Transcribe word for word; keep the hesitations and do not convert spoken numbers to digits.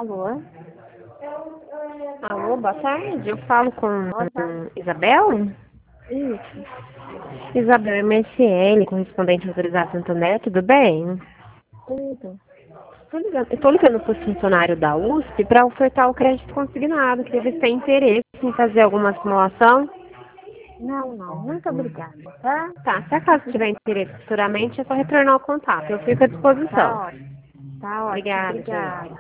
Alô? Alô, boa tarde. Eu falo com Boa tarde. Isabel? Isso. Isabel M S L, correspondente autorizado Santander, tudo bem? Tudo. Tô ligando, eu tô ligando para o funcionário da U S P para ofertar o crédito consignado. Queria ver se tem interesse em fazer alguma simulação. Não, não. Muito obrigada, tá? Tá, se acaso tiver interesse futuramente, é só retornar o contato. Eu fico à disposição. Tá ótimo. Tá ótimo. Obrigada, Obrigada. gente.